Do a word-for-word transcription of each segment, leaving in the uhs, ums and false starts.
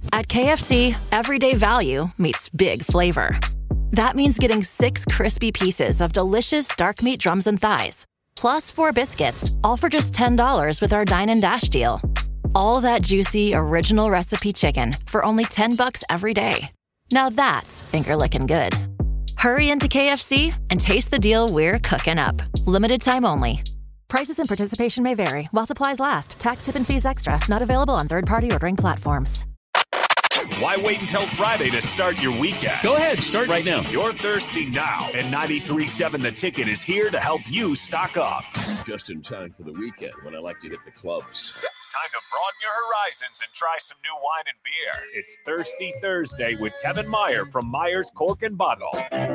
At K F C, everyday value meets big flavor. That means getting six crispy pieces of delicious dark meat drums and thighs, plus four biscuits, all for just ten dollars with our Dine and Dash deal. All that juicy, original recipe chicken for only ten bucks every day. Now that's finger-licking good. Hurry into K F C and taste the deal we're cooking up. Limited time only. Prices and participation may vary while supplies last. Tax, tip, and fees extra. Not available on third-party ordering platforms. Why wait until Friday to start your weekend? Go ahead, start right now. You're thirsty now, and ninety-three point seven The Ticket is here to help you stock up. Just in time for the weekend when I like to hit the clubs. Time to broaden your horizons and try some new wine and beer. It's Thirsty Thursday with Kevin Meyer from Meyer's Cork and Bottle.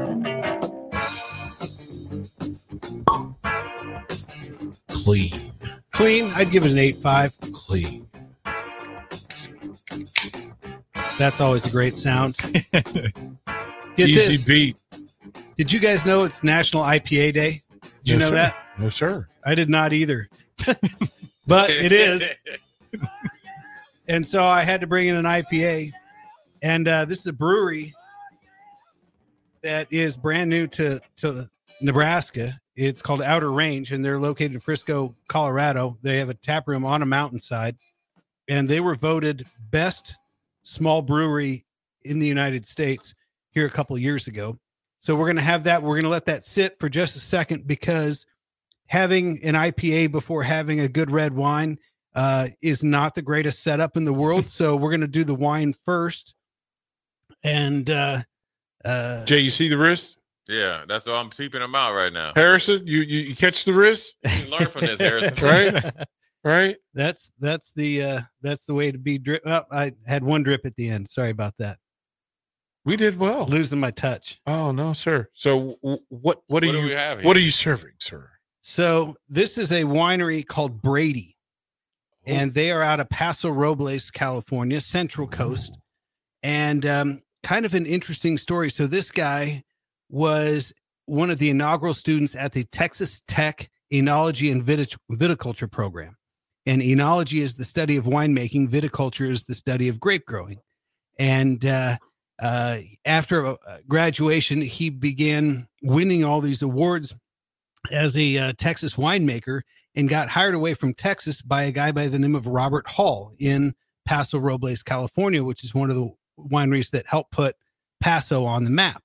Clean. Clean, I'd give it an eight five. Clean. That's always a great sound. Get Easy this. beat. Did you guys know it's National I P A Day? Did you No, know sir. that? No, sir. I did not either. But it is. And so I had to bring in an I P A. And uh, this is a brewery that is brand new to, to Nebraska. It's called Outer Range, and they're located in Frisco, Colorado. They have a tap room on a mountainside, and they were voted best small brewery in the United States here a couple of years ago. So we're going to have that. We're going to let that sit for just a second, because having an I P A before having a good red wine uh, is not the greatest setup in the world. So we're going to do the wine first. And uh, uh, Jay, you see the wrist? Yeah, that's why I'm keeping them out right now. Harrison, you you, you catch the wrist? You can learn from this, Harrison. Right? Right? That's that's the uh, that's the way to be drip. Oh, I had one drip at the end. Sorry about that. We did well. Losing my touch. Oh no, sir. So w- what what are What do you we have here? what are you serving, sir? So this is a winery called Brady, and they are out of Paso Robles, California, Central Coast. And um, kind of an interesting story. So this guy was one of the inaugural students at the Texas Tech Enology and Vitic- Viticulture program. And enology is the study of winemaking. Viticulture is the study of grape growing. And uh, uh, after uh, graduation, he began winning all these awards as a uh, Texas winemaker, and got hired away from Texas by a guy by the name of Robert Hall in Paso Robles, California, which is one of the wineries that helped put Paso on the map.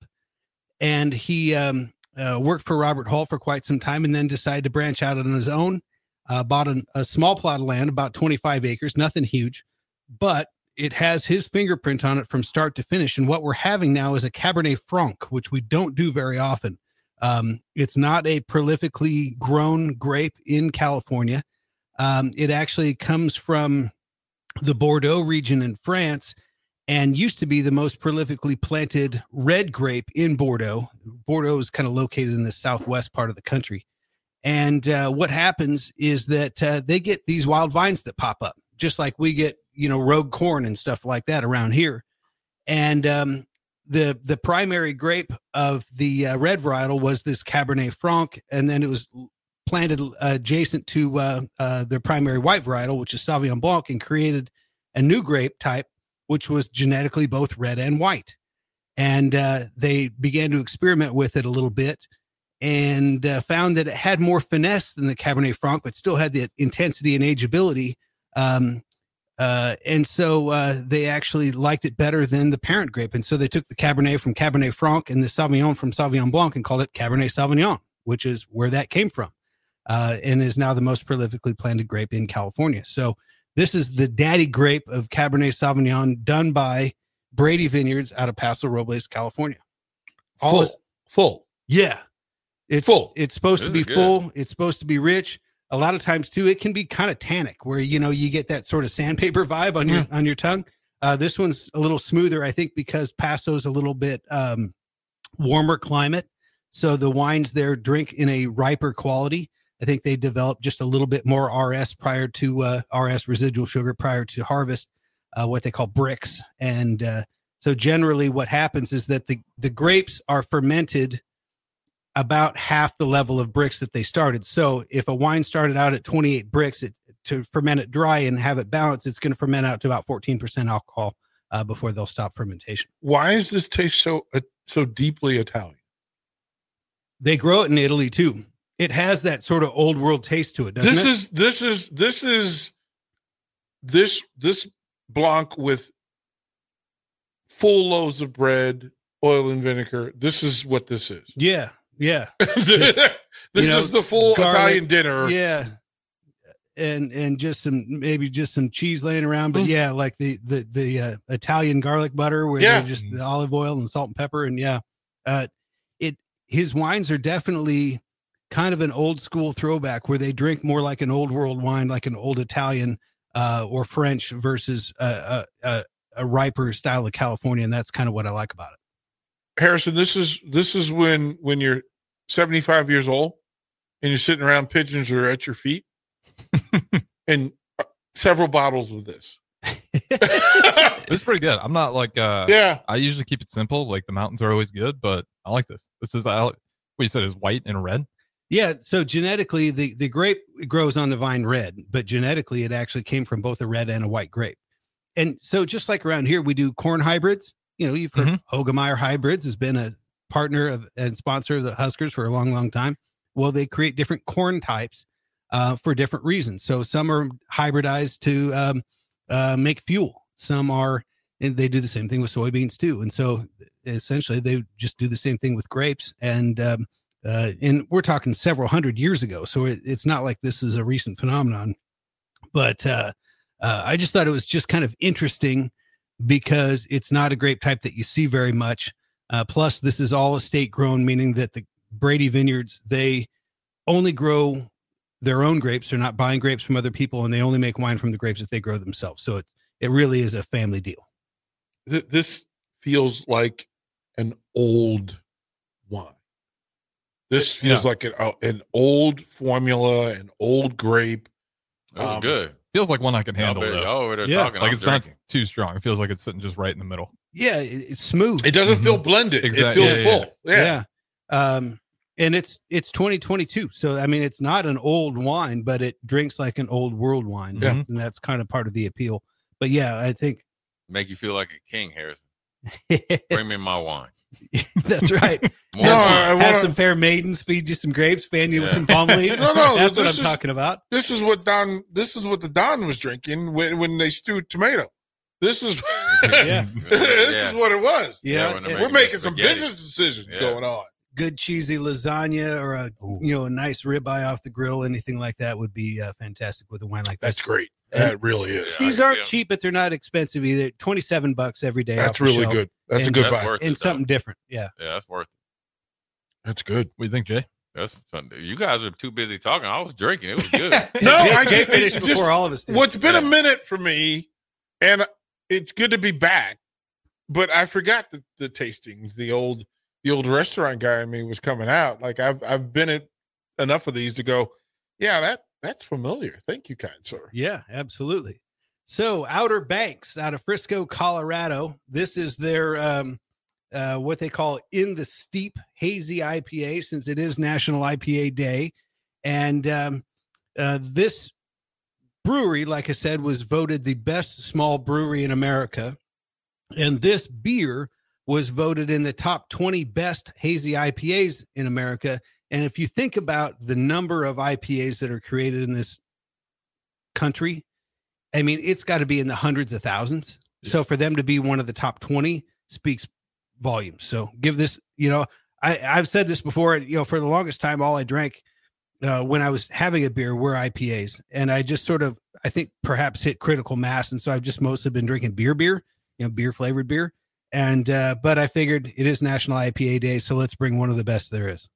And he um, uh, worked for Robert Hall for quite some time, and then decided to branch out on his own. Uh, bought an, a small plot of land, about twenty-five acres, nothing huge, but it has his fingerprint on it from start to finish. And what we're having now is a Cabernet Franc, which we don't do very often. Um, it's not a prolifically grown grape in California. Um, it actually comes from the Bordeaux region in France, and used to be the most prolifically planted red grape in Bordeaux. Bordeaux is kind of located in the southwest part of the country. And uh, what happens is that uh, they get these wild vines that pop up, just like we get, you know, rogue corn and stuff like that around here. And um, the the primary grape of the uh, red varietal was this Cabernet Franc, and then it was planted adjacent to uh, uh, their primary white varietal, which is Sauvignon Blanc, and created a new grape type, which was genetically both red and white. And uh, they began to experiment with it a little bit, and uh, found that it had more finesse than the Cabernet Franc, but still had the intensity and ageability. Um, uh, and so uh, they actually liked it better than the parent grape. And so they took the Cabernet from Cabernet Franc and the Sauvignon from Sauvignon Blanc and called it Cabernet Sauvignon, which is where that came from, uh, and is now the most prolifically planted grape in California. So this is the daddy grape of Cabernet Sauvignon, done by Brady Vineyards out of Paso Robles, California. All Full. is- Full. yeah. It's Full. It's supposed This to be is good. full. It's supposed to be rich. A lot of times too, it can be kind of tannic, where, you know, you get that sort of sandpaper vibe on your, on your tongue. Uh, this one's a little smoother, I think, because Paso's a little bit um, warmer climate. So the wines there drink in a riper quality. I think they developed just a little bit more R S prior to uh, R S residual sugar prior to harvest, uh, what they call bricks. And uh, so generally what happens is that the, the grapes are fermented about half the level of bricks that they started. So if a wine started out at twenty-eight bricks, it, to ferment it dry and have it balanced, it's going to ferment out to about fourteen percent alcohol uh, before they'll stop fermentation. Why does this taste so uh, so deeply Italian? They grow it in Italy too. It has that sort of old world taste to it, doesn't This it? is this is this is this this Blanc with full loaves of bread, oil and vinegar. This is what this is. Yeah, yeah, this you know, is the full garlic, Italian dinner. yeah, and and just some maybe just some cheese laying around, but Mm. yeah, like the the the uh, Italian garlic butter where Yeah. they just the olive oil and salt and pepper, and yeah, uh, it his wines are definitely kind of an old school throwback where they drink more like an old world wine, like an old Italian uh, or French versus a, a, a, a riper style of California, and that's kind of what I like about it. Harrison, this is this is when when you're seventy-five years old and you're sitting around, pigeons are at your feet, and uh, several bottles of this. It's pretty good. I'm not like uh Yeah, I usually keep it simple. Like the mountains are always good, but I like this. This is I like, what you said is white and red. Yeah, so genetically, the, the grape grows on the vine red, but genetically, it actually came from both a red and a white grape. And so just like around here, we do corn hybrids. You know, you've heard Mhm. Hogemeyer Hybrids has been a partner of and sponsor of the Huskers for a long, long time. Well, they create different corn types uh, for different reasons. So some are hybridized to um, uh, make fuel. Some are, and they do the same thing with soybeans too. And so essentially, they just do the same thing with grapes. And um, Uh, and we're talking several hundred years ago. So it, it's not like this is a recent phenomenon, but uh, uh, I just thought it was just kind of interesting because it's not a grape type that you see very much. Uh, plus this is all estate grown, meaning that the Brady Vineyards, they only grow their own grapes. They're not buying grapes from other people, and they only make wine from the grapes that they grow themselves. So it, it really is a family deal. Th- this feels like an old wine. This feels Yeah. like an, uh, an old formula, an old grape. That was Um, good. Feels like one I can Y'all handle. better- though. y'all over there Yeah. talking. Like I'm it's drinking. not too strong. It feels like it's sitting just right in the middle. Yeah, it, it's smooth. It doesn't feel Mhm. blended. It Exactly. feels Yeah, yeah, full. Yeah. Yeah. Um, and it's it's twenty twenty-two. So I mean it's not an old wine, but it drinks like an old world wine. Yeah. And that's kind of part of the appeal. But yeah, I think Make you feel like a king, Harrison. Bring me my wine. that's right. More No, wine. I Have wanna- some fair maidens, feed you some grapes, fan you with Yeah. some palm leaves. No, no, that's what I'm this is- talking about. This is what Don. This is what the Don was drinking when, when they stewed tomato. This is. Yeah. this Yeah. is what it was. Yeah, when they're and We're making making some spaghetti. business decisions Yeah. going on. good cheesy lasagna or a you know a nice ribeye off the grill, anything like that would be uh, fantastic with a wine like that. That's great. That really is. Yeah. These I- aren't yeah. cheap, but they're not expensive either. twenty-seven bucks every day. That's off the really shelf. good. That's a And good That's buy. worth And it. something though. different. Yeah. Yeah, that's worth it. That's good. What do you think, Jay? That's fun. You guys are too busy talking. I was drinking. It was good. No, Jay, I Jay get- finished it's before just- all of us did. Well, it's been a Yeah. minute for me, and it's good to be back. But I forgot the, the tastings. The old the old restaurant guy in me was coming out. Like I've I've been at enough of these to go, yeah, that that's familiar. Thank you, kind sir. Yeah, absolutely. So Outer Banks out of Frisco, Colorado. This is their um, uh, what they call in the steep hazy I P A, since it is National I P A Day. And um, uh, this brewery, like I said, was voted the best small brewery in America. And this beer was voted in the top twenty best hazy I P As in America. And if you think about the number of I P As that are created in this country, I mean, it's got to be in the hundreds of thousands. Yeah. So for them to be one of the top twenty speaks volumes. So give this, you know, I, I've said this before, you know, for the longest time, all I drank uh, when I was having a beer were I P As. And I just sort of, I think perhaps hit critical mass. And so I've just mostly been drinking beer, beer, you know, beer flavored beer. And, uh, but I figured it is National I P A Day. So let's bring one of the best there is.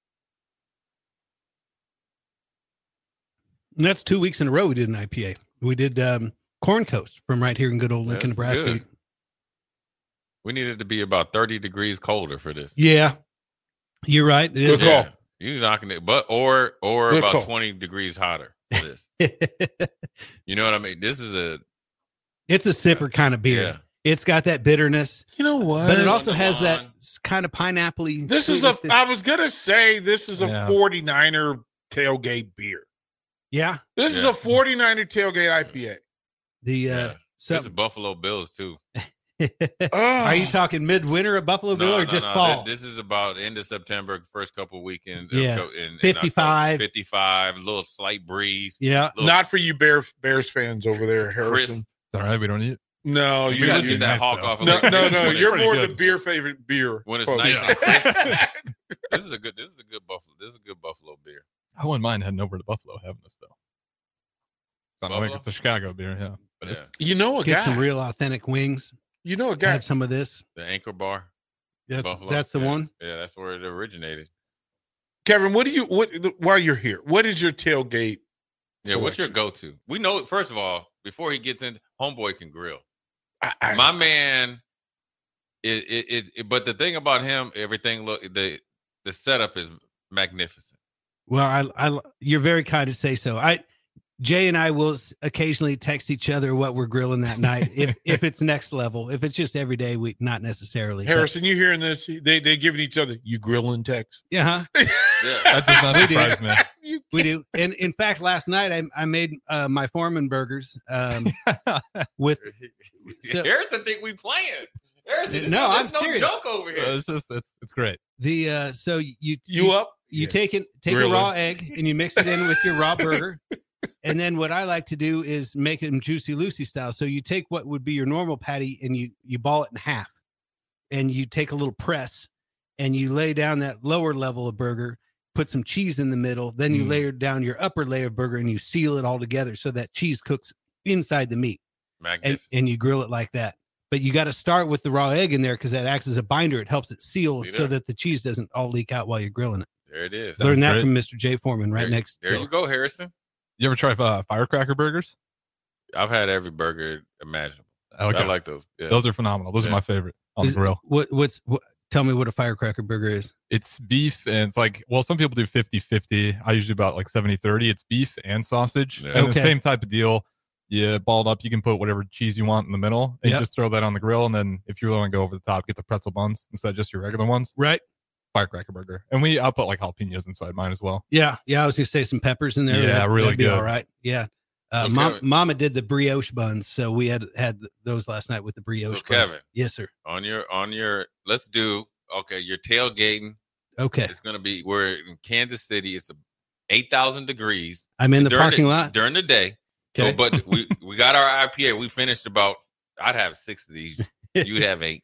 And that's two weeks in a row we did an I P A. We did um, Corn Coast from right here in good old Lincoln, That's Nebraska. good. We needed to be about thirty degrees colder for this. Yeah, you're right. It is. Good call. You knocking it, but or or Good about call. twenty degrees hotter for this. You know what I mean? This is a It's a sipper kind of beer. yeah. It's got that bitterness, You know what? but it on also the has that line. s- kind of pineapple-y. this is a. sweetness. I was gonna say this is a Yeah. forty-niner tailgate beer. Yeah. This is Yeah. a forty-niner tailgate I P A. The uh, Yeah. so This is Buffalo Bills too. Are you talking midwinter of Buffalo Bill No, or no, just no. fall? This, this is about end of September, first couple of weekends. Yeah. in, in fifty-five. October. fifty-five, a little slight breeze. Yeah. Little Not for you Bears Bears fans over there, Harrison. crisp. It's all right. We don't need it. No, We you gotta you- get that nice, hawk though. off. a no, little no, bit. no. When You're it's- more good. the beer favorite beer. When it's folks. nice Yeah. and crisp. This is a good. This is a good buffalo. This is a good buffalo beer. I wouldn't mind heading over to Buffalo having this, though. It's not like Buffalo? it's a Chicago beer, yeah. But Yeah. it's, You know a Get guy. some real authentic wings. you know a guy. Have some of this. The Anchor Bar. That's, Buffalo. that's the Yeah. one. Yeah, that's where it originated. Kevin, what do you what while you're here? What is your tailgate? Yeah, what's your selection? go-to? We know. First of all, before he gets in, homeboy can grill. I, I, My man. It, it, it, it. But the thing about him, everything look the the setup is magnificent. Well, I, I, you're very kind to say so. I, Jay and I will s- occasionally text each other what we're grilling that night. If if it's next level, if it's just every day, we not necessarily. But- Harrison, you hearing this? They they giving each other you grilling text. yeah, huh? Yeah. that does not We do. surprise me. You- we do. And in fact, last night I I made uh, my Foreman burgers um, with. So- Harrison think we playing. Harrison, No, no, I'm there's no serious. joke over here. It's just, it's, it's great. The uh, so you You up? You Yeah. take it, take Grilling. a raw egg, and you mix it in with your raw burger. And then what I like to do is make them juicy Lucy style. So you take what would be your normal patty and you you ball it in half, and you take a little press, and you lay down that lower level of burger, put some cheese in the middle, then you Mm. layer down your upper layer of burger, and you seal it all together so that cheese cooks inside the meat, and Magnificent. and you grill it like that. But you got to start with the raw egg in there because that acts as a binder. It helps it seal See so there? that the cheese doesn't all leak out while you're grilling it. There it is. Sounds Learn that great. from Mister J Foreman right there, next. There door. you go, Harrison. You ever try uh, firecracker burgers? I've had every burger imaginable. Okay. I like those. Yeah. Those are phenomenal. Those Yeah. are my favorite on Is- the grill. What what's what? Tell me what a firecracker burger is. It's beef, and it's like, well, some people do fifty-fifty. I usually about like seventy-thirty. It's beef and sausage. Yeah. And the Okay. same type of deal. You ball it up. You can put whatever cheese you want in the middle, and Yep. you just throw that on the grill. And then if you really want to go over the top, get the pretzel buns instead of just your regular ones. Right. Firecracker burger. And we, I'll put like jalapenos inside mine as well. Yeah. Yeah. I was gonna say some peppers in there. Yeah, That'd- really that'd be good. all right. Yeah. Uh, So Mom, Kevin- Mama did the brioche buns, so we had had those last night with the brioche. So, buns. Kevin. Yes, sir. on your on your let's do okay, you're tailgating. Okay, It's gonna be we're in Kansas City. It's a eight thousand degrees I'm in the during parking lot. during the day. Okay. So, but we we got our I P A. We finished about I'd have six of these. You'd have eight.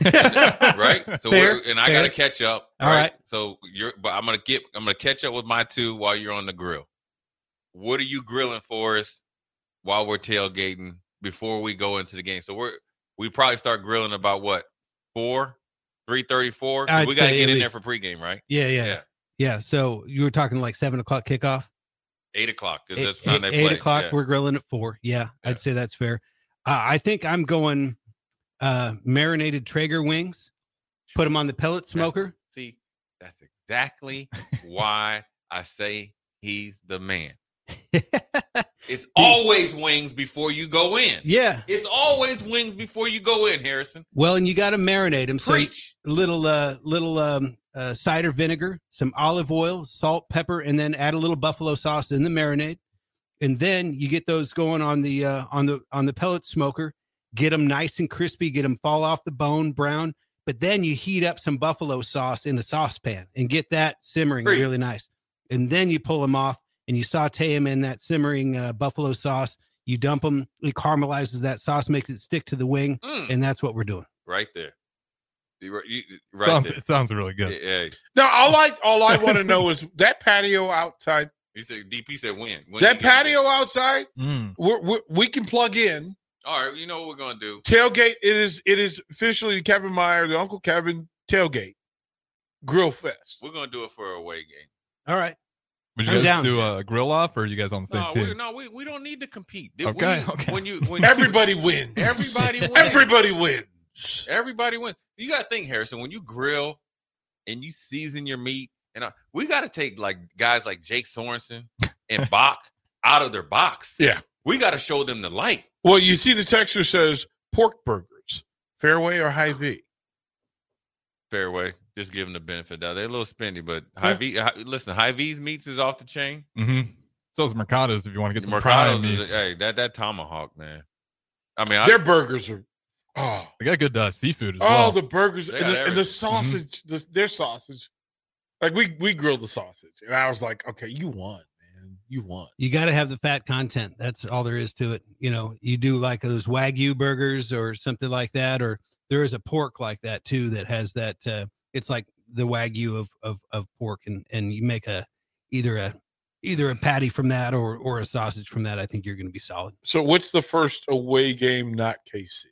Right? So Fair, we're and I fair. gotta catch up. All right. So you're but I'm gonna get I'm gonna catch up with my two while you're on the grill. What are you grilling for us while we're tailgating before we go into the game? So we're we probably start grilling about what? Four? Three thirty four? I'd We gotta say get at in there least. for pregame, right? Yeah, yeah, Yeah. yeah, So you were talking like seven o'clock kickoff. Eight o'clock. Because Eight, that's when they eight play. o'clock. Yeah. We're grilling at four. Yeah, Yeah. I'd say that's fair. Uh, I think I'm going uh, marinated Traeger wings. Put them on the pellet smoker. See, that's exactly why I say he's the man. It's always wings before you go in. Yeah. It's always wings before you go in, Harrison. Well, and you got to marinate them. So Preach. little uh little um uh, cider vinegar, some olive oil, salt, pepper, and then add a little buffalo sauce in the marinade. And then you get those going on the uh, on the on the pellet smoker. Get them nice and crispy. Get them fall off the bone, brown. But then you heat up some buffalo sauce in the saucepan and get that simmering Preach. really nice. And then you pull them off and you saute them in that simmering uh, buffalo sauce. You dump them. It caramelizes that sauce, makes it stick to the wing, Mm, and that's what we're doing. right there. You, you, right sounds, there. it sounds really good. Yeah, yeah. No, all I all I want to know is that patio outside. He said D P said when. When That you gonna patio outside, Mm. we're, we're, we can plug in do- All right, you know what we're gonna do. tailgate. It is it is officially Kevin Meyer, the Uncle Kevin tailgate grill fest. We're gonna do it for a away game. All right. Would you I'm guys down. do a grill off, or are you guys on the same No, team? we, no, we, we don't need to compete. We- Okay, okay. When you when Everybody wins. everybody wins. Everybody wins. Everybody wins. You got to think, Harrison, when you grill and you season your meat, and uh, we got to take like guys like Jake Sorensen and Bach out of their box. Yeah. We got to show them the light. Well, you see, the texter says pork burgers, Fairway or Hy-Vee. Fairway, just give them the benefit. Now they're a little spendy, but Hy-Vee, Hy- listen, Hy-Vee's meats is off the chain. Mm-hmm. So is Mercado's if you want to get some Mercado's prime is- meats. hey, that that tomahawk, man. I mean, I, Their burgers are Oh, They got good uh, seafood as oh, well. the burgers They and got the, and the everything. sausage, the, their sausage. Like we we grilled the sausage, and I was like, okay, you won, man, you won. You got to have the fat content. That's all there is to it. You know, you do like those Wagyu burgers or something like that, or there is a pork like that too that has that. Uh, it's like the Wagyu of of of pork, and and you make a either a either a patty from that or or a sausage from that. I think you're going to be solid. So, what's the first away game? Not K C.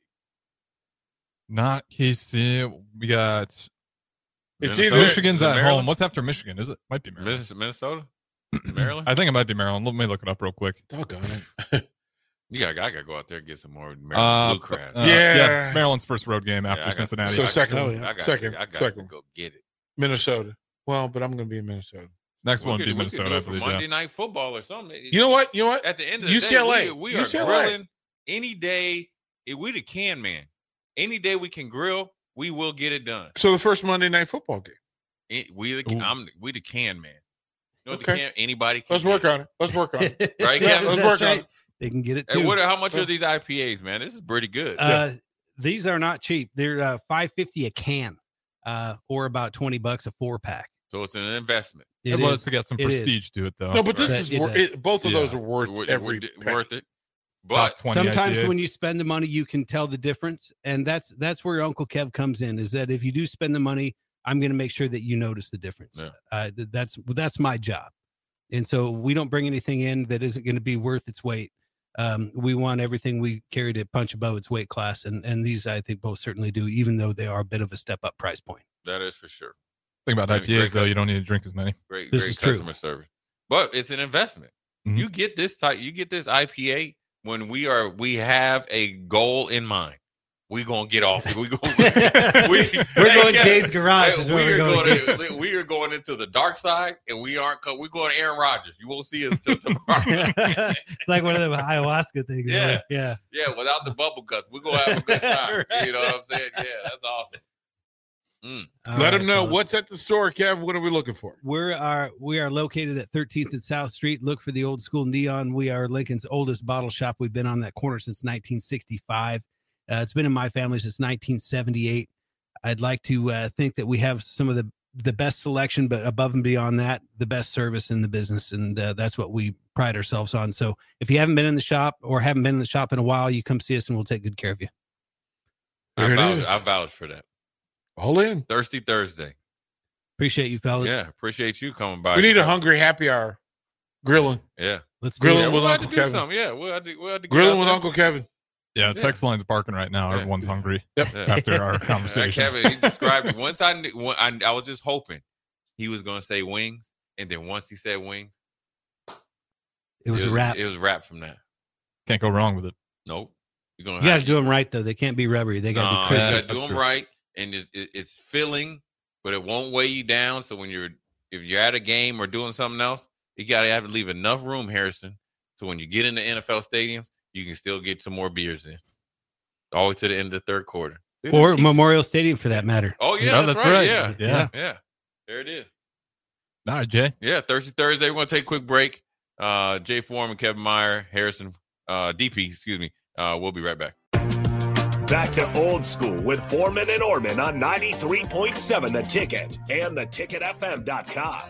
Not K C. We got It's Minnesota? either Michigan's Is it at Maryland? home. What's after Michigan? Is it? Might be Maryland. Minnes- Minnesota, Maryland. I think it might be Maryland. Let me look it up real quick. Doggone it. You got, I got to go out there and get some more Maryland Uh, blue crab. uh, Yeah. Maryland's first road game Yeah, after I got- Cincinnati. So I- second Oh, one. yeah. I got Second. To, I got second. to go get it. Minnesota. Well, but I'm going to be in Minnesota. Next We one could, would be we could Minnesota. do I it for believe, Monday yeah. Night Football or something. You know what? You know what? At the end of the U C L A. day, we, we are U C L A. grilling any day. If we the can man. Any day we can grill, we will get it done. So the first Monday Night Football game. It- we the Ooh. I'm we the can man. You know what Okay. the can anybody can Let's work get. on it. Let's work on it. Right, Yeah, Kevin? Let's that's work on right. it. They can get it Hey, too. what? How much are these I P As, man? This is pretty good. Uh, these are not cheap. They're uh, five fifty a can, uh, or about twenty bucks a four pack. So it's an investment. It It was is. to get some It is. prestige to it, though. No, but this Right. is It wor- does. it, both of Yeah. those are worth Would- every would- penny. worth it. Top But twenty Sometimes I P A. when you spend the money, you can tell the difference, and that's that's where Uncle Kev comes in. Is that if you do spend the money, I'm going to make sure that you notice the difference. Yeah. Uh, th- that's that's my job, and so we don't bring anything in that isn't going to be worth its weight. Um, we want everything we carry to punch above its weight class, and and these I think both certainly do, even though they are a bit of a step up price point. that is for sure. Think about Great- I P As, great though. You don't need to drink as many. Great, This great is true. customer service. But it's an investment. Mhm. You get this type. You get this I P A when we are. We have a goal in mind. We gonna get off. We going. we, We're Hey, going Kevin, Jay's Garage. Hey, is we where are we're going. going. we are going into the dark side, and we aren't. Co- we're going to Aaron Rodgers. You won't see us till tomorrow. It's like one of the ayahuasca things. Yeah. yeah. Yeah, without the bubble guts, we're gonna have a good time. Right. You know what I'm saying? Yeah, that's awesome. Mm. All Let right, them know fellas. what's at the store, Kev. What are we looking for? We are we are located at thirteenth and South Street. Look for the old school neon. We are Lincoln's oldest bottle shop. We've been on that corner since nineteen sixty-five. Uh, it's been in my family since nineteen seventy-eight. I'd like to uh, think that we have some of the the best selection, but above and beyond that, the best service in the business, and uh, that's what we pride ourselves on. So, if you haven't been in the shop or haven't been in the shop in a while, you come see us, and we'll take good care of you. I There it vouch, is. I vouch for that. All in. Thirsty Thursday. Appreciate you, fellas. Yeah, appreciate you coming by. We need a hungry happy hour. Grilling. Yeah, Let's do Grilling it. yeah, with we'll have to Uncle do Kevin. something. Yeah, we'll have to, we'll have to get Grilling out with there. Uncle Kevin. Yeah, Yeah. text line's barking right now. Yeah. Everyone's hungry Yeah. after our Uh, conversation. Kevin, he described it. Once I, knew, when I, I was just hoping he was going to say wings, and then once he said wings, It was a wrap. It was wrap from that. Can't go wrong with it. Nope. You're gonna You got have to do them right, though. They can't be rubbery. They got to No, be you crispy. Yeah, gotta do that's them true. right, and it's, it, it's filling, but it won't weigh you down. So when you're if you're at a game or doing something else, you gotta have to leave enough room, Harrison. So when you get in the N F L stadiums, you can still get some more beers in, all the way to the end of the third quarter. See, Or they're teaching- Memorial Stadium, for that matter. Oh yeah, No, that's, that's right. right. Yeah, Yeah. yeah. There it is. All right, Jay. Yeah, Thursday, Thursday. We're gonna take a quick break. Uh, Jay Foreman, Kevin Meyer, Harrison, uh, D P. Excuse me. Uh, we'll be right back. Back to old school with Foreman and Orman on ninety-three point seven The Ticket and the ticket f m dot com.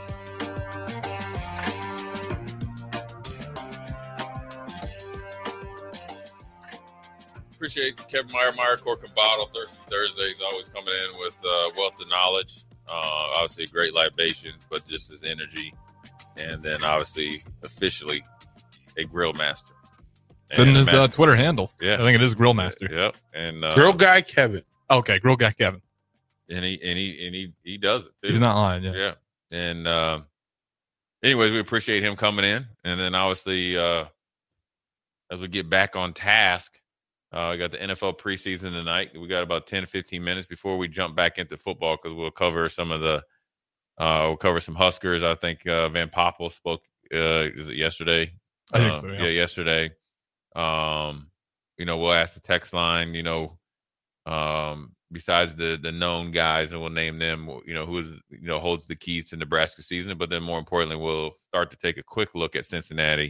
Appreciate Kevin Meyer, Meyer Cork and Bottle. Thirsty Thursdays, always coming in with uh, wealth of knowledge. Uh, obviously, great libations, but just his energy. And then, obviously, officially a grill master. It's in And his a uh, master- Twitter handle. Yeah. I think it is Grill Master. Yep. And uh, Grill guy Kevin. Okay, Grill Guy Kevin. and he and he and he he does it. Too. He's not lying. Yeah. Yeah. And um, anyways, we appreciate him coming in. And then obviously, uh, as we get back on task, uh, we got the N F L preseason tonight. We got about ten to fifteen minutes before we jump back into football because we'll cover some of the, uh, we'll cover some Huskers. I think uh, Van Poppel spoke, uh, is it yesterday? I think Uh, so, yeah. yeah, yesterday. Um, you know, we'll ask the text line, you know, um, besides the the known guys, and we'll name them, you know, who is, you know, holds the keys to Nebraska season. But then more importantly, we'll start to take a quick look at Cincinnati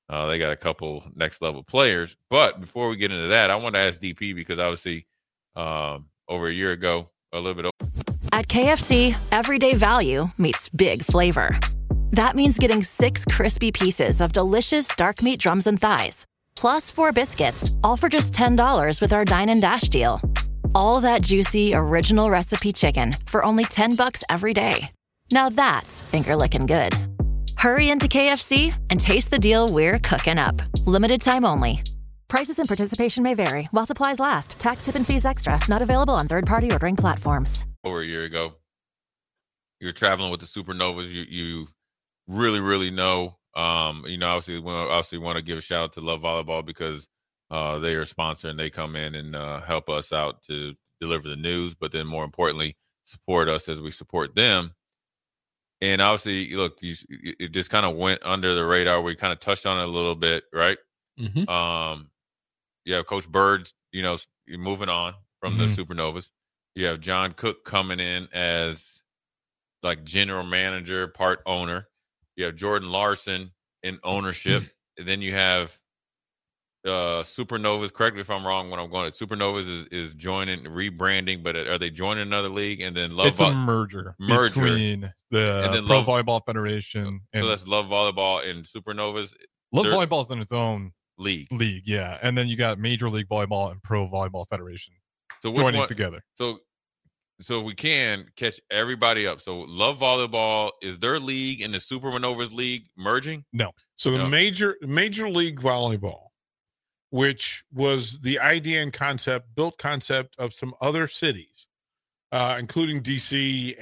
Uh, they got a couple next level players. But before we get into that, I want to ask D P because obviously um, over a year ago, a little bit over. At K F C, everyday value meets big flavor. That means getting six crispy pieces of delicious dark meat drums and thighs, plus four biscuits, all for just ten dollars with our Dine and Dash deal. All that juicy, original recipe chicken for only ten bucks every day. Now that's finger-licking good. Hurry into K F C and taste the deal we're cooking up. Limited time only. Prices and participation may vary while supplies last. Tax, tip, and fees extra. Not available on third-party ordering platforms. Over a year ago, you're traveling with the Supernovas. You you really really know. Um, you know, obviously, we obviously want to give a shout out to Love Volleyball because uh, they are a sponsor and they come in and uh, help us out to deliver the news. But then, more importantly, support us as we support them. And obviously, look, you, it just kind of went under the radar. We kind of touched on it a little bit, right? Mm-hmm. Um, you have Coach Bird's, you know, moving on from Mm-hmm. the Supernovas. You have John Cook coming in as like general manager, part owner. You have Jordan Larson in ownership. And then you have uh, Supernovas. Correct me if I'm wrong when I'm going. Supernovas is, is joining, rebranding, but are they joining another league? And then Love It's a merger, merger. between the And then Pro Love- Volleyball Federation and So that's Love Volleyball and Supernovas Love they're- Volleyball is in its own league. league, yeah. And then you got Major League Volleyball and Pro Volleyball Federation So which joining one, together. So, so we can catch everybody up. So, Love Volleyball is their league and the Supernovas league merging. So the Yeah. major Major League Volleyball, which was the idea and concept, built concept of some other cities, uh, including D C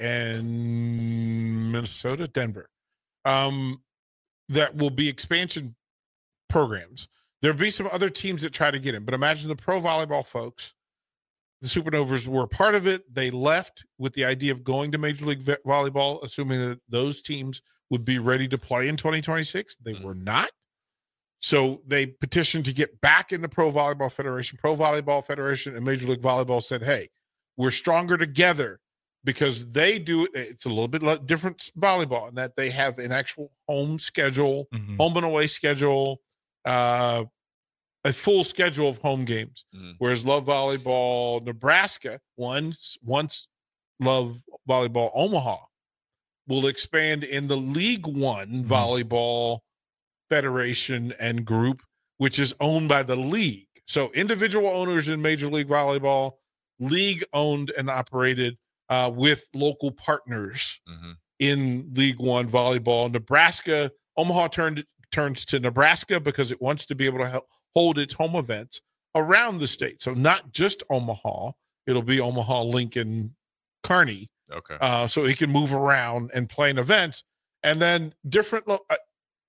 and Minnesota, Denver, um, that will be expansion programs. There'll be some other teams that try to get in, but imagine the pro volleyball folks. The Supernovas were a part of it. They left with the idea of going to Major League Ve- Volleyball, assuming that those teams would be ready to play in twenty twenty-six. They Mhm. were not. So they petitioned to get back in the Pro Volleyball Federation. Pro Volleyball Federation and Major League Volleyball said, hey, we're stronger together because they do it's a little bit le- different volleyball in that they have an actual home schedule, Mhm. home and away schedule, uh, a full schedule of home games. Mhm. Whereas Love Volleyball Nebraska, once once Love Volleyball Omaha will expand in the League One Mhm. Volleyball Federation and group, which is owned by the league. So individual owners in Major League Volleyball, league owned and operated uh, with local partners Mhm. in League One Volleyball. Nebraska, Omaha turned turns to Nebraska because it wants to be able to help hold its home events around the state. So not just Omaha, it'll be Omaha, Lincoln, Kearney, Okay. uh, so it can move around and play in events. And then different lo- uh,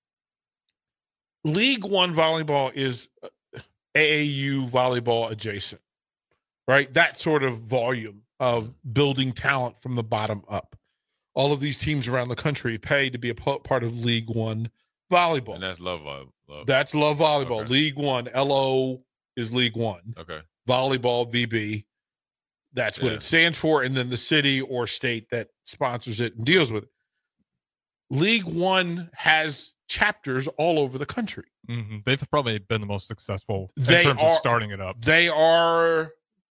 League One volleyball is uh, A A U volleyball adjacent, right? That sort of volume of building talent from the bottom up. All of these teams around the country pay to be a p- part of League One volleyball. And that's Love Volleyball. Love. That's Love Volleyball. Okay. League One, L O is League One. Okay. Volleyball, V B. That's what Yeah. it stands for. And then the city or state that sponsors it and deals with it. League One has chapters all over the country. Mhm. They've probably been the most successful in They terms are- of starting it up. They are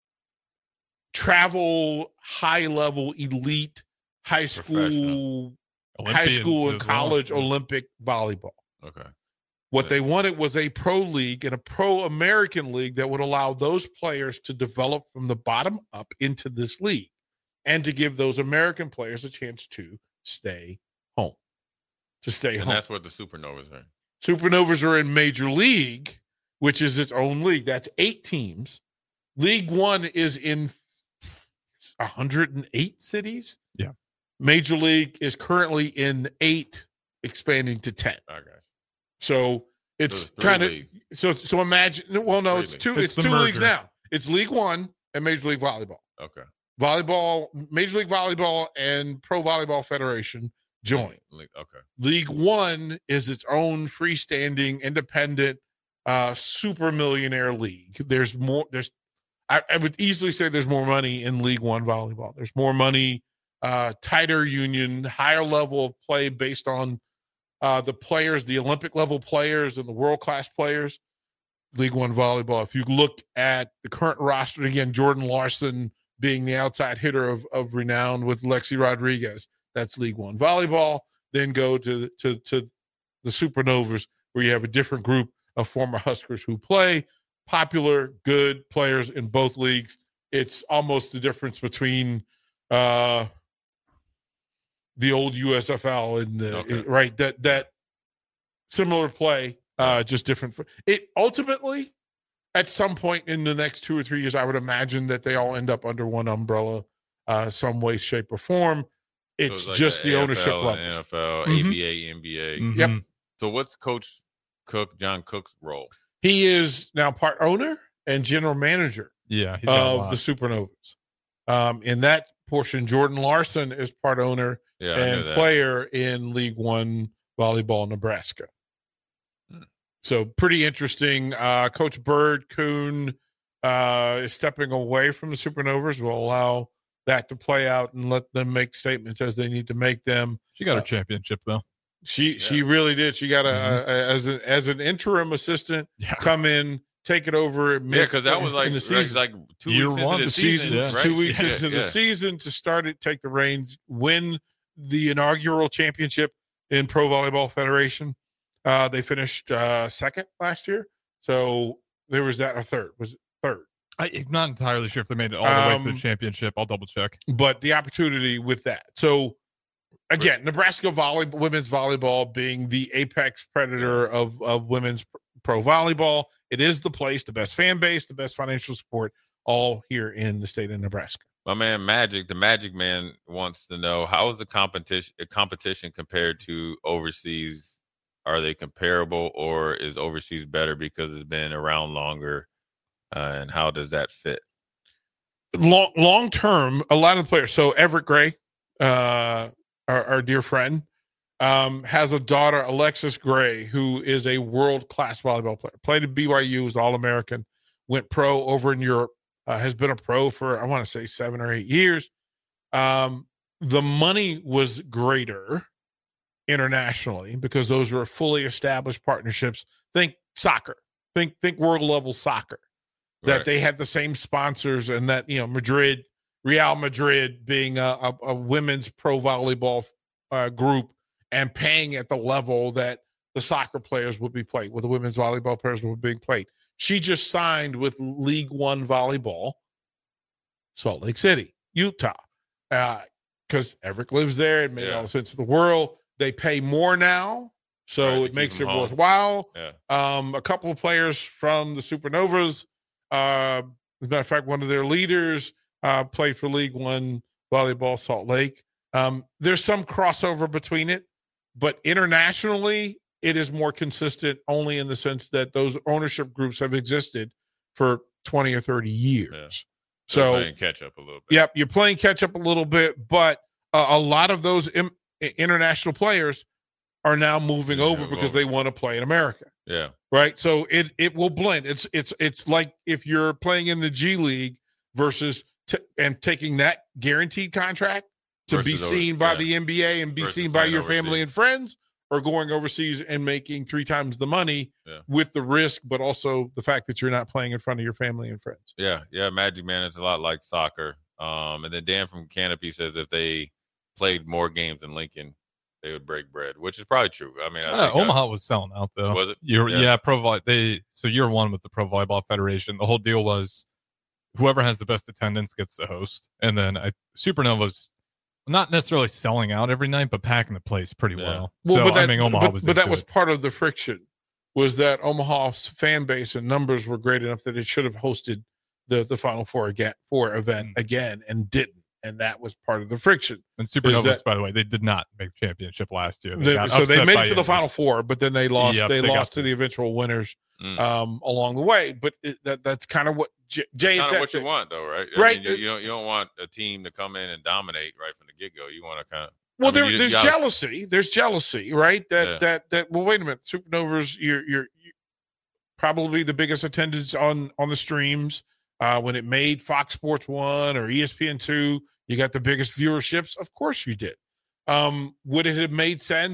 travel, high level, elite, high school, high Olympians school and as well. college Yeah. Olympic volleyball. Okay. What Yeah. they wanted was a pro league and a pro American league that would allow those players to develop from the bottom up into this league and to give those American players a chance to stay home. To stay And home. that's what the Supernovas are. Supernovas are in Major League, which is its own league. That's eight teams. League One is in one hundred eight cities. Yeah. Major League is currently in eight, expanding to ten. Okay. So it's So it's three kind of leagues. so so imagine. Well, no, Three it's leagues. two. It's It's, the two leagues merger. now. It's League One and Major League Volleyball. Okay. Volleyball, Major League Volleyball, and Pro Volleyball Federation join. Le- Okay. League One is its own freestanding, independent, uh, super millionaire league. There's more. There's, I, I would easily say there's more money in League One volleyball. There's more money, uh, tighter union, higher level of play based on uh, the players, the Olympic level players and the world class players, League One volleyball. If you look at the current roster, again, Jordan Larson being the outside hitter of, of renown with Lexi Rodriguez, that's League One volleyball. Then go to, to, to the Supernovas, where you have a different group of former Huskers who play, popular, good players in both leagues. It's almost the difference between uh, the old U S F L and the Okay. it- right that that similar play, uh, just different. It ultimately, at some point in the next two or three years, I would imagine that they all end up under one umbrella, uh, some way, shape, or form. So It's like just the A F L ownership and level. N F L, Mhm. A B A, N B A. Mhm. Yep. So what's Coach Cook, John Cook's role? He is now part owner and general manager Yeah. He's got a of lot. the Supernovas. Um, in that portion, Jordan Larson is part owner Yeah, I knew and that. player in League One volleyball Nebraska. Hmm. So pretty interesting. Uh, Coach Bird Kuhn uh, is stepping away from the Supernovas. Will allow that to play out and let them make statements as they need to make them. She got her uh, championship though. She she really did. She got a, Mhm. a as an as an interim assistant Yeah. come in, take it over. Yeah, midst- because that was in like the right, season. like two Year weeks into one, the, the season, season, yeah. right? two weeks Yeah, into the yeah. season to start it, take the reins, win the inaugural championship in Pro Volleyball Federation. Uh, they finished uh, second last year, so there was that. A third was it third, I, I'm not entirely sure if they made it all the way to Um, the championship. I'll double check. but the opportunity with that. So again, Nebraska volleyball, women's volleyball being the apex predator of of women's pro volleyball, it is the place, the best fan base, the best financial support, all here in the state of Nebraska. My man Magic, the Magic Man, wants to know how is the competition competition compared to overseas? Are they comparable, or is overseas better because it's been around longer? Uh, and how does that fit? Long long term, a lot of the players. So Everett Gray, uh, our, our dear friend, um, has a daughter, Alexis Gray, who is a world class volleyball player. Played at B Y U, was All American, went pro over in Europe. Uh, has been a pro for I want to say seven or eight years. Um, the money was greater internationally because those were fully established partnerships. Think soccer. Think think world level soccer. That Right. they had the same sponsors, and that you know Madrid, Real Madrid being a, a, a women's pro volleyball uh, group and paying at the level that the soccer players would be played, where the women's volleyball players were being played. She just signed with League One Volleyball, Salt Lake City, Utah, because uh, Everett lives there. It made Yeah. all the sense in the world. They pay more now, so Right, to it keep makes it them home. worthwhile. Yeah. Um, a couple of players from the Supernovas. Uh, as a matter of fact, one of their leaders uh, played for League One Volleyball Salt Lake. Um, there's some crossover between it, but internationally, it is more consistent only in the sense that those ownership groups have existed for twenty or thirty years. Yeah. So, playing catch up a little bit. yep, you're playing catch up a little bit, but uh, a lot of those Im- international players are now moving Yeah, over move because over. they want to play in America. Yeah. Right. So it it will blend. It's it's it's like if you're playing in the G League versus t- and taking that guaranteed contract to be Versus over- seen by yeah. the N B A and be Versus seen by playing your family overseas. and friends, or going overseas and making three times the money Yeah. with the risk, but also the fact that you're not playing in front of your family and friends. Yeah, yeah, Magic Man is a lot like soccer. Um, and then Dan from Canopy says if they played more games in Lincoln, they would break bread, which is probably true. I mean, I Uh, think I- Omaha was selling out though. Was it? You're, Yeah. yeah. Pro Volley. They so year one with the Pro Volleyball Federation. The whole deal was whoever has the best attendance gets to host, and then I, Supernovas not necessarily selling out every night, but packing the place pretty Yeah. well. Well, so but that, I mean, Omaha but, was. but that into was it. part of the friction, was that Omaha's fan base and numbers were great enough that it should have hosted the the Final Four again, four event Mm. again, and didn't, and that was part of the friction. And Supernovas, that- by the way, they did not make the championship last year. They They- got so they upset made by it to the Indy. Final Four, but then they lost. Yep, they, they got lost to to- the eventual winners Mm. um, along the way. But it, that that's kind of what J- Jay That's had kind of said. what you want, though, right? I Right. mean, you, you don't you don't want a team to come in and dominate right from the get go. You want to kind of Well, I mean, there, you- there's you gotta- jealousy. There's jealousy, right? That Yeah. that that. Well, wait a minute. Supernovas, you're you're, you're probably the biggest attendance on on the streams. Uh, when it made Fox Sports One or E S P N Two, you got the biggest viewerships. Of course, you did. Um, would it have made sense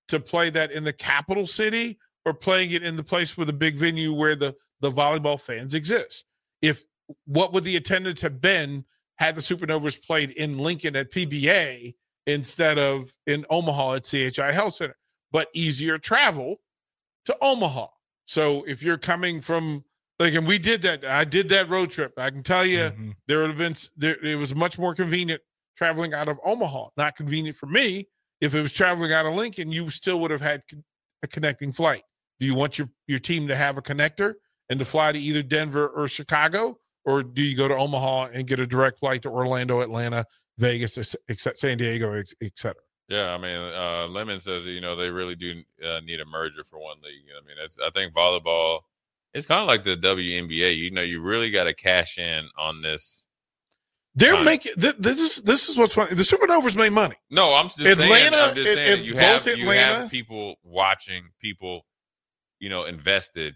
to play that in the capital city or playing it in the place with a big venue where the, the volleyball fans exist? If what would the attendance have been had the Supernovas played in Lincoln at P B A instead of in Omaha at C H I Health Center? But easier travel to Omaha. So if you're coming from, like, and we did that, I did that road trip. I can tell you mm-hmm. there would have been, there, it was much more convenient traveling out of Omaha. Not convenient for me. If it was traveling out of Lincoln, you still would have had a connecting flight. Do you want your, your team to have a connector and to fly to either Denver or Chicago? Or do you go to Omaha and get a direct flight to Orlando, Atlanta, Vegas, San Diego, et cetera? Yeah, I mean, uh, Lemon says, you know, they really do uh, need a merger for one league. I mean, it's, I think volleyball, it's kind of like the W N B A. You know, you really got to cash in on this. They're time. making th- this is this is what's funny. The Supernovas made money. No, I'm just Atlanta, saying. I'm just saying it, you it, have Atlanta, you have people watching, people, you know, invested.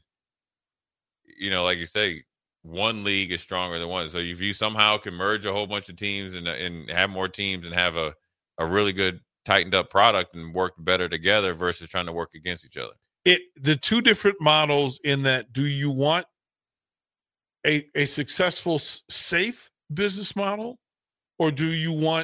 You know, like you say, one league is stronger than one. So if you somehow can merge a whole bunch of teams and and have more teams and have a, a really good tightened up product and work better together versus trying to work against each other. It the two different models in that, do you want a a successful, safe business model, or do you want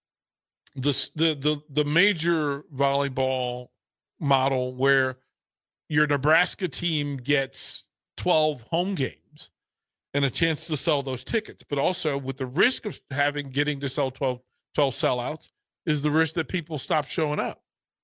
the the the, the major volleyball model where your Nebraska team gets twelve home games and a chance to sell those tickets, but also with the risk of having getting to sell twelve, twelve sellouts is the risk that people stop showing up.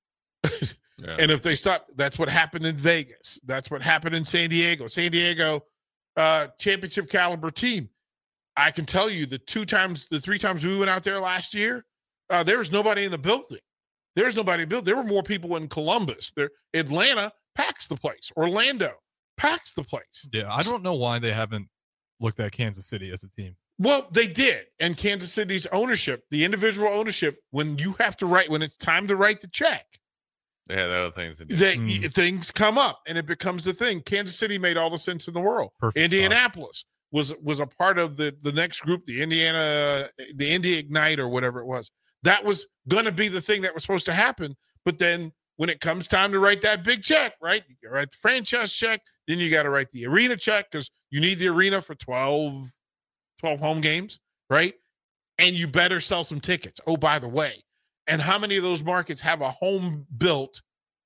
Yeah. And if they stop, that's what happened in Vegas. That's what happened in San Diego. San Diego, uh, championship caliber team. I can tell you the two times, the three times we went out there last year, uh, there was nobody in the building. There's nobody in the building. There were more people in Columbus. There, Atlanta packs the place. Orlando packs the place. Yeah, I don't know why they haven't looked at Kansas City as a team. Well, they did. And Kansas City's ownership, the individual ownership, when you have to write, when it's time to write the check, they have other things to do. They, mm. Things come up and it becomes a thing. Kansas City made all the sense in the world. Perfect. Indianapolis was was a part of the, the next group, the Indiana, the Indy Ignite or whatever it was. That was going to be the thing that was supposed to happen. But then when it comes time to write that big check, right? You got to write the franchise check. Then you got to write the arena check because you need the arena for twelve, twelve home games, right? And you better sell some tickets. Oh, by the way. And how many of those markets have a home-built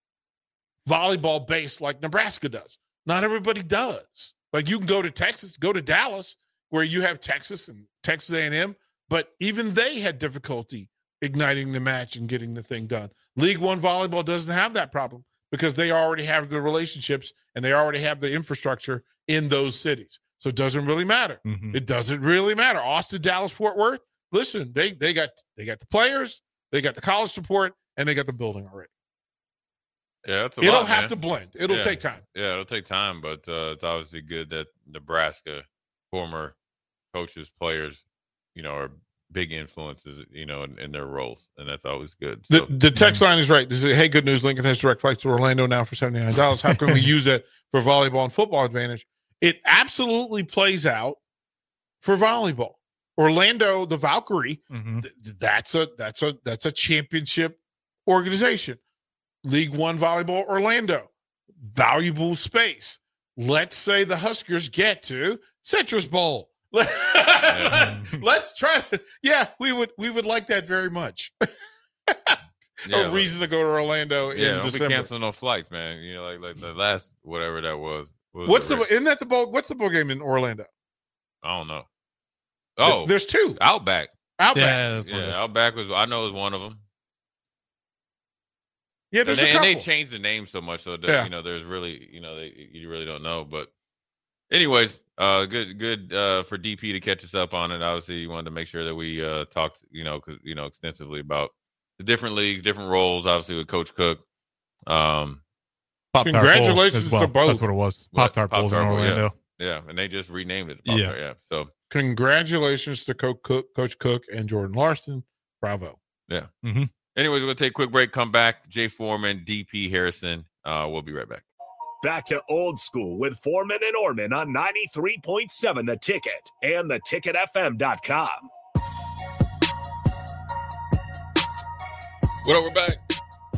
volleyball base like Nebraska does? Not everybody does. Like you can go to Texas, go to Dallas, where you have Texas and Texas A and M, but even they had difficulty igniting the match and getting the thing done. League One volleyball doesn't have that problem because they already have the relationships and they already have the infrastructure in those cities. So it doesn't really matter. Mm-hmm. It doesn't really matter. Austin, Dallas, Fort Worth, listen, they they got they got the players, they got the college support, and they got the building already. Yeah, that's a It'll lot, have man. to blend. It'll yeah. take time. Yeah, it'll take time, but uh, it's obviously good that Nebraska former coaches, players, you know, are big influences, you know, in, in their roles, and that's always good. So, the, the text line is right. This is, hey, good news. Lincoln has direct flights to Orlando now for seventy-nine dollars. How can we use it for volleyball and football advantage? It absolutely plays out for volleyball. Orlando, the Valkyrie, mm-hmm. th- that's a that's a that's a championship organization. League One volleyball, Orlando, valuable space. Let's say the Huskers get to Citrus Bowl. Let's try to, yeah, we would we would like that very much. yeah, a reason to go to Orlando in yeah, don't December. be canceling no flights, man. You know, like like the last whatever that was. was What's the the isn't that the bowl? What's the bowl game in Orlando? I don't know. Oh, there's two. Outback. Outback. Yeah, that's what it Yeah, is. Outback was. I know it was one of them. Yeah, And there's they, a and couple. they changed the name so much, so that, Yeah. you know, there's really, you know, they, you really don't know. But, anyways, uh, good, good uh, for D P to catch us up on it. Obviously, you wanted to make sure that we uh, talked, you know, cause, you know, extensively about the different leagues, different roles. Obviously, with Coach Cook. Um, Pop Tart Bowl Congratulations as well. to both. That's what it was. What? Pop Tart Bowls in Pop-Tart Bowl, yeah. Orlando. yeah, and they just renamed it. Pop-Tart, Yeah. yeah. So, Congratulations to Co- Cook, Coach Cook and Jordan Larson. Bravo. yeah. Mm-hmm. Anyways, we're gonna take a quick break. Come back. Jay Foreman, D P Harrison. Uh, we'll be right back. Back to old school with Foreman and Orman on ninety-three point seven The Ticket and the ticket f m dot com. What up? We're back.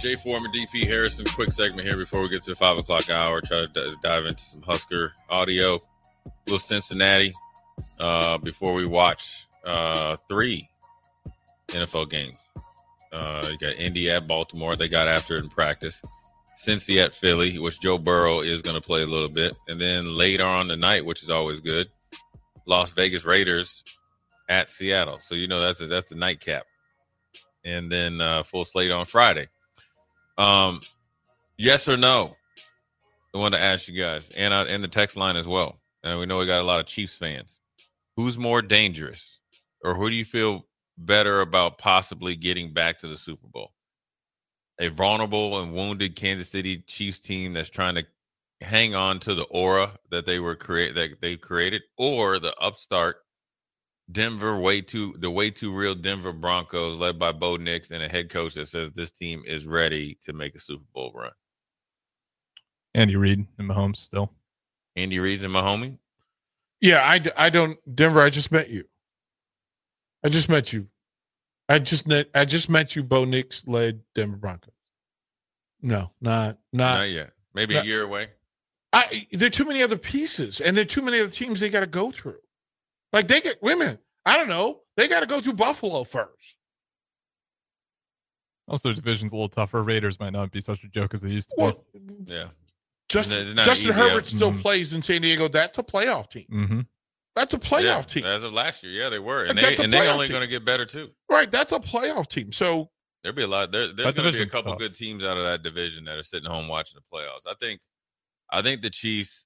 Jay Foreman, D P Harrison, quick segment here before we get to the five o'clock hour. Try to d- dive into some Husker audio. A little Cincinnati uh, before we watch uh, three N F L games. Uh, you got Indy at Baltimore. They got after it in practice. Cincy at Philly, which Joe Burrow is going to play a little bit. And then later on the night, which is always good, Las Vegas Raiders at Seattle. So, you know, that's a, that's the nightcap. And then uh, full slate on Friday. Um, yes or no? I want to ask you guys, and uh, and the text line as well. And we know we got a lot of Chiefs fans. Who's more dangerous, or who do you feel better about possibly getting back to the Super Bowl? A vulnerable and wounded Kansas City Chiefs team that's trying to hang on to the aura that they were create that they created, or the upstart Denver way too the way too real Denver Broncos led by Bo Nix and a head coach that says this team is ready to make a Super Bowl run. Andy Reid and Mahomes still. Andy Reid and Mahomes? Yeah, I, I don't Denver. I just met you. I just met you. I just met I just met you. Bo Nix led Denver Broncos. No, not not, Not yet. Maybe not, a year away. I there are too many other pieces, and there are too many other teams they got to go through. Like they get women. I don't know. They got to go through Buffalo first. Also, the division's a little tougher. Raiders might not be such a joke as they used to be. Well, Yeah. Justin, It's not Justin easy Herbert out. still Mhm. plays in San Diego. That's a playoff team. Mm-hmm. That's a playoff yeah, team. As of last year, yeah, they were. And, Like, they, that's a and they're playoff only team. going to get better, too. Right. That's a playoff team. So There'll be a lot. There, there's That going to be a division's couple tough. good teams out of that division that are sitting home watching the playoffs. I think, I think the Chiefs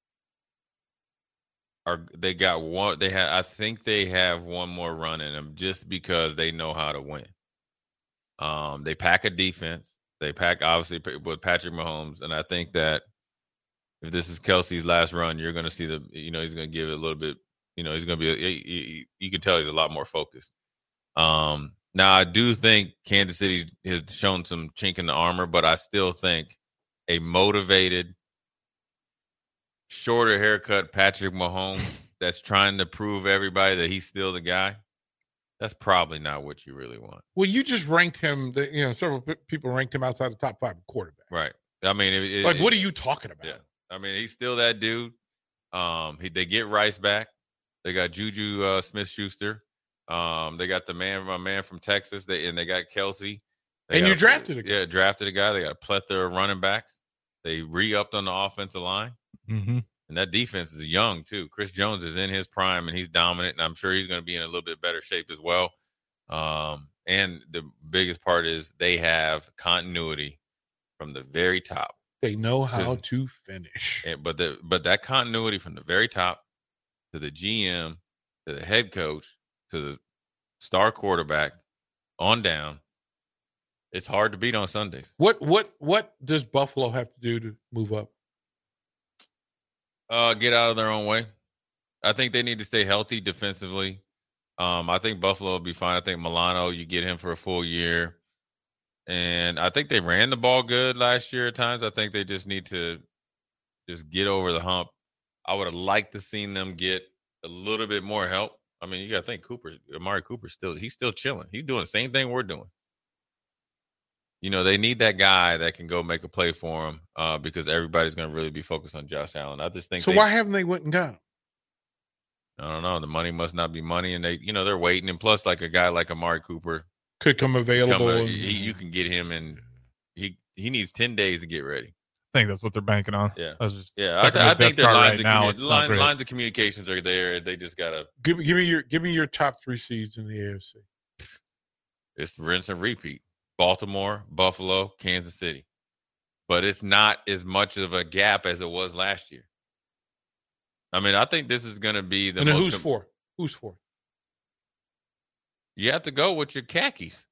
are. They got one. They have. I think they have one more run in them just because they know how to win. Um, they pack a defense. They pack obviously with Patrick Mahomes, and I think that if this is Kelsey's last run, you're going to see the. You know, he's going to give it a little bit. You know, he's going to be. He, he, you can tell he's a lot more focused. Um. Now, I do think Kansas City has shown some chink in the armor, but I still think a motivated, shorter haircut Patrick Mahomes that's trying to prove everybody that he's still the guy, that's probably not what you really want. well, you just ranked him. The, you know, several p- people ranked him outside the top five quarterback. Right. I mean, it, it, Like, it, what are you talking about? Yeah. I mean, he's still that dude. Um, he, they get Rice back. They got Juju uh, Smith-Schuster. Um, they got the man, my man from Texas. They and they got Kelsey. They And got you drafted a guy. Yeah, drafted a guy. They got a plethora of running backs. They re-upped on the offensive line. Mm-hmm. And that defense is young, too. Chris Jones is in his prime, and he's dominant, and I'm sure he's going to be in a little bit better shape as well. Um, and the biggest part is they have continuity from the very top. They know how To- to finish. And, but the but that continuity from the very top to the G M to the head coach to the star quarterback on down, it's hard to beat on Sundays. What what what does Buffalo have to do to move up? Uh, get out of their own way. I think they need to stay healthy defensively. Um, I think Buffalo will be fine. I think Milano, you get him for a full year. And I think they ran the ball good last year at times. I think they just need to just get over the hump. I would have liked to seen them get a little bit more help. I mean, you got to think Cooper, Amari Cooper still, he's still chilling. He's doing the same thing we're doing. You know, they need that guy that can go make a play for him uh, because everybody's going to really be focused on Josh Allen. I just think So they, why haven't they went and got him? I don't know. The money must not be money, and they, you know, they're waiting. And plus, like a guy like Amari Cooper, Could come available. come, uh, and- he, you can get him, and he he needs ten days to get ready. I think that's what they're banking on. Yeah. I was just Yeah, I, checking th- I the think depth their chart lines, right of now, commu- it's not line, great. lines of communications are there. They just gotta. give me give me your give me your top three seeds in the A F C. It's rinse and repeat. Baltimore, Buffalo, Kansas City, but it's not as much of a gap as it was last year. I mean, I think this is going to be the And then most. who's com- four? Who's four? You have to go with your khakis.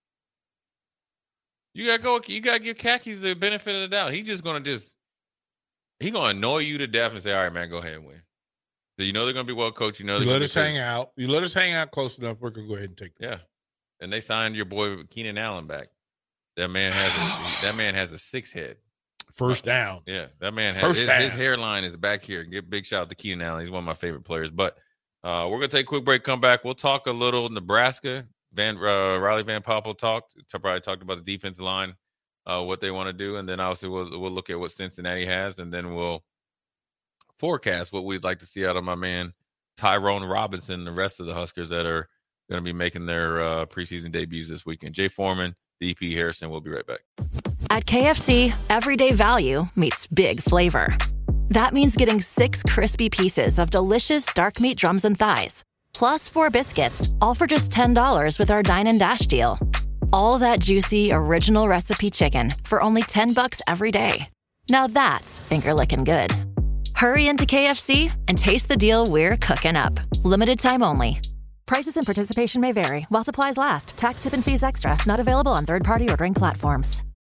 You gotta go. You gotta give khakis the benefit of the doubt. He's just gonna just he gonna annoy you to death and say, "All right, man, go ahead and win." So you know they're gonna be well coached. You know You they're let gonna us be hang out. You let us hang out close enough. We're gonna go ahead and take them. Yeah, and they signed your boy Keenan Allen back. That man has a, that man has a six head. First down. Yeah, that man has First his, down. his hairline is back here. Give big shout out to Keenan Allen. He's one of my favorite players. But uh, we're gonna take a quick break. Come back. We'll talk a little Nebraska. Van uh, Riley Van Poppel talked. Probably talked about the defensive line. uh, what they want to do, and then obviously we'll we'll look at what Cincinnati has, and then we'll forecast what we'd like to see out of my man Tyrone Robinson and the rest of the Huskers that are going to be making their uh, preseason debuts this weekend. Jay Foreman, D P Harrison. We'll be right back. At K F C, everyday value meets big flavor. That means getting six crispy pieces of delicious dark meat drums and thighs, plus four biscuits, all for just ten dollars with our Dine and Dash deal. All that juicy, original recipe chicken for only ten bucks every day. Now that's finger-licking good. Hurry into K F C and taste the deal we're cooking up. Limited time only. Prices and participation may vary while supplies last. Tax, tip, and fees extra. Not available on third-party ordering platforms.